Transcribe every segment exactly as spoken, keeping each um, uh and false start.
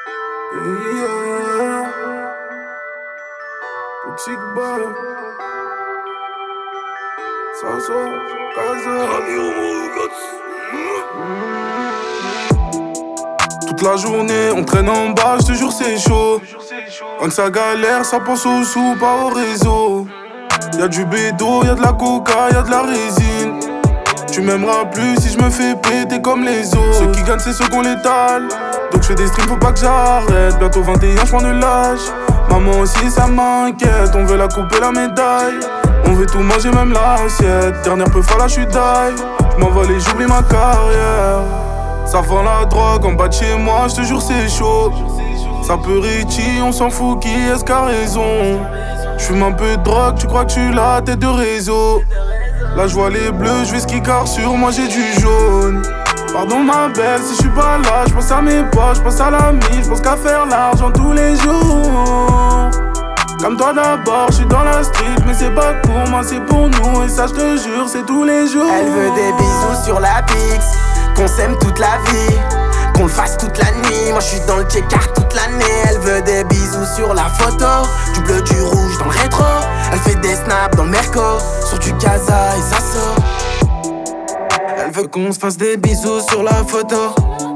Yeah. Toxic boy. Sasso, Casa. Toute la journée, on traîne en bas, j'te jure c'est chaud. Quand ça galère, ça pense au sous, pas au réseau. Y'a du bédo, y'a de la coca, y'a de la résine. Tu m'aimeras plus si je me fais péter comme les autres. Ceux qui gagnent c'est ceux qu'on l'étale. Donc je fais des streams, faut pas que j'arrête. Bientôt vingt et un, j'prends de l'âge. Maman aussi ça m'inquiète, on veut la couper la médaille. On veut tout manger, même l'assiette. Dernière peu là, j'suis die. J'm'envole et j'oublie ma carrière. Ça vend la drogue en bas de chez moi, j'te jure c'est chaud. Ça peut Richie, on s'en fout, qui est-ce qu'a raison? J'fume un peu de drogue, tu crois que tu l'as, tête de réseau. Là je vois les bleus, je vais ski car sur moi j'ai du jaune. Pardon ma belle si je suis pas là, je pense à mes poches, je pense à la mise, je pense qu'à faire l'argent tous les jours. Comme toi d'abord, je suis dans la street, mais c'est pas pour moi, c'est pour nous. Et ça je te jure, c'est tous les jours. Elle veut des bisous sur la Pix, qu'on s'aime toute la vie, qu'on le fasse toute la nuit. Moi je suis dans le check-art toute l'année. Elle veut des bisous sur la photo, du bleu, du rouge dans le rétro. Elle fait des snaps dans le Merco, sur du Casa et ça sort. Elle veut qu'on se fasse des bisous sur la photo,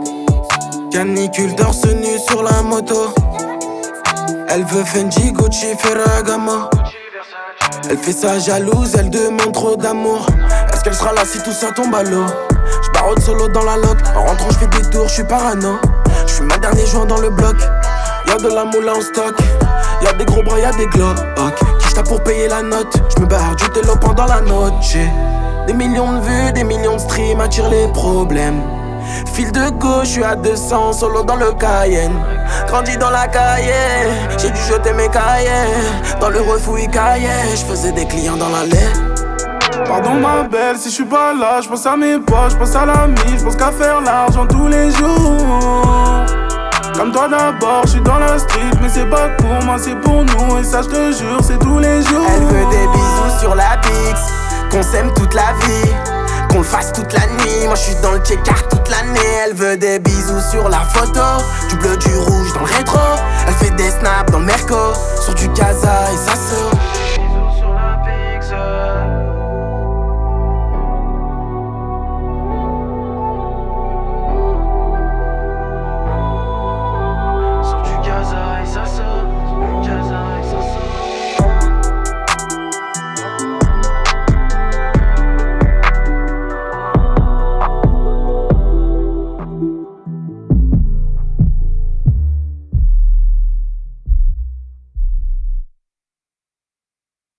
canicule torse nu sur la moto. Elle veut Fendi, Gucci, Ferragamo. Elle fait ça jalouse, elle demande trop d'amour. Est-ce qu'elle sera là si tout ça tombe à l'eau? J'barre solo dans la loc, en rentrant j'fais des tours, j'suis parano. J'fume ma dernier joint dans le bloc. Y'a de la moula en stock, y'a des gros bras, y'a des glocks. Qui j'tape pour payer la note? J'me barre du télo pendant la noche. Des millions de vues, des millions de streams attirent les problèmes. Fil de gauche, j'suis à deux cents, solo dans le Cayenne. Grandi dans la cahier, j'ai dû jeter mes cahiers. Dans le refouille cahier, j'faisais des clients dans l'allée. Pardon ma belle si je suis pas là, je pense à mes poches, je pense à la mise, je pense qu'à faire l'argent tous les jours. Comme toi d'abord, je suis dans la street, mais c'est pas pour moi, c'est pour nous. Et ça je te jure, c'est tous les jours. Elle veut des bisous sur la Pix, qu'on s'aime toute la vie, qu'on le fasse toute la nuit. Moi je suis dans le check-art toute l'année. Elle veut des bisous sur la photo, du bleu, du rouge dans le rétro. Elle fait des snaps dans le Merco, sur du Casa et ça sort.